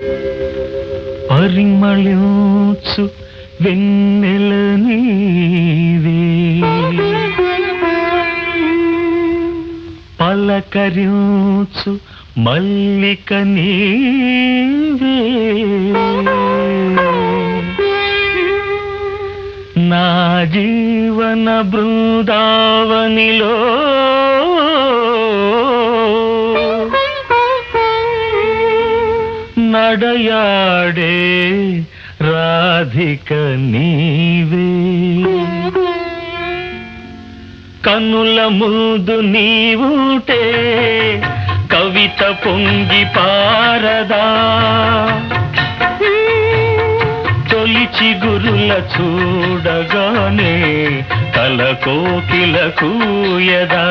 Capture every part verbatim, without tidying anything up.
పరిమళించు వెన్నెల నీవే, పలకరించు మల్లిక నీవే, నా జీవన బృందావనిలో నడయాడే రాధిక నీవే, కనుల ముందు నీవుంటే కవిత పొంగి పారదా, తొలి చిగురుల చూడగానే కల కోకిల కూయదా,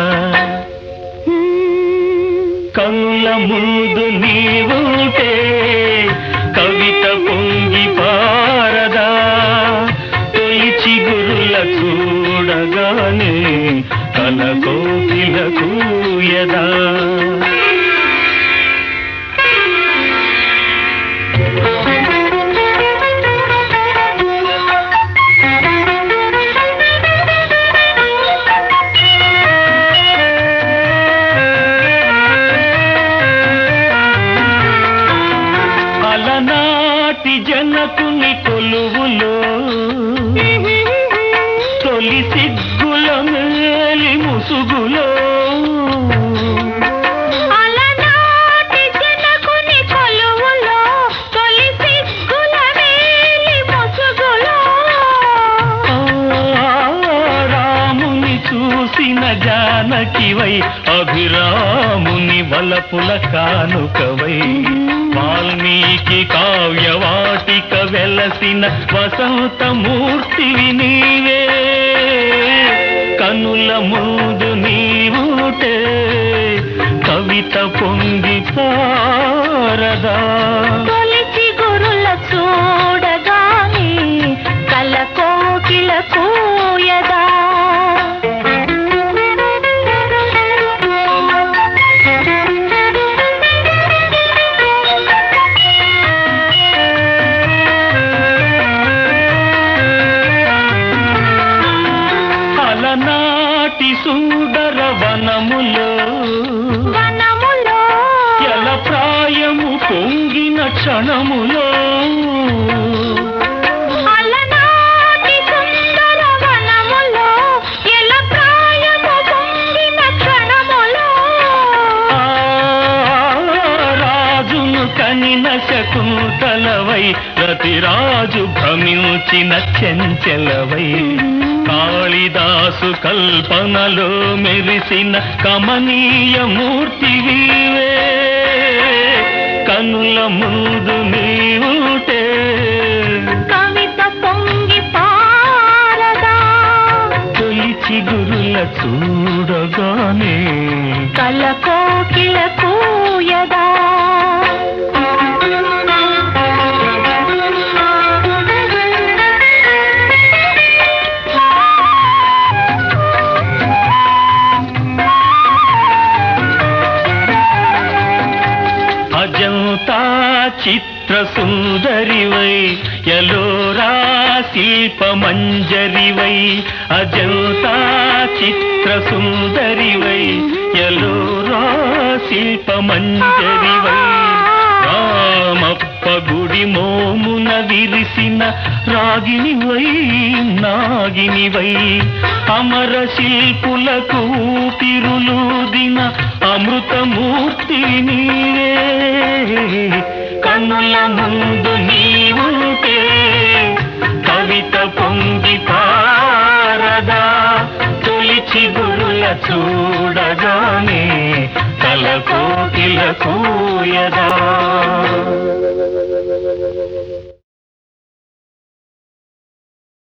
కనుల ముందు నీవుంటే కవిత పొంగి పారదా, తొలి చిగురుల చూడగానే కల కోకిల కూయదా. అలనాటి జనకుని కొలువులో తొలి సిగ్గుల మేలి ముసుగులో, అలనాటి జనకుని కొలువులో తొలి సిగ్గుల మేలి ముసుగులో, రాముని చూసిన జానకివై అభిరాముని వలపుల కానుకవై, వాల్మీకి కావ్యవాటిక వెలసిన వసంతమూర్తివి నీవే, కనుల ముందు నీవుంటే కవిత పొంగి పారదా, తొలి చిగురుల చూడగానే కల కోకిల కూయదా. అలనాటి సుందర వనములో వనములో ఎల ప్రాయము పొంగిన క్షణములో, అలనాటి సుందర వనములో ఎల ప్రాయము పొంగిన క్షణములో, రాజును కనిన శకుంతలవై రతిరాజు భ్రమించిన చెంచెలవై, కాళిదాసు కల్పనలో మెరిసిన కమనీయ మూర్తివీవే, కనుల ముందు నీవుంటే కవిత పొంగి పారదా, తొలి చిగురుల చూడగానే కల కోకిల కూయదా. అజంతా చిత్ర సుందరివై ఎలోరా శిల్ప మంజరివై, అజంతా చిత్ర సుందరివై ఎలోరా శిల్ప మంజరివై, రామప్ప గుడి మోమున విరిసిన రాగినివై నాగినివై, అమర శిల్పులకు ఊపిరులూదిన అమృతమూర్తి నీవే, కనుల ముందు నీవుంటే కవిత పొంగి పారదా, తొలి చిగురుల చూడగానే కల కోకిల కూయదా.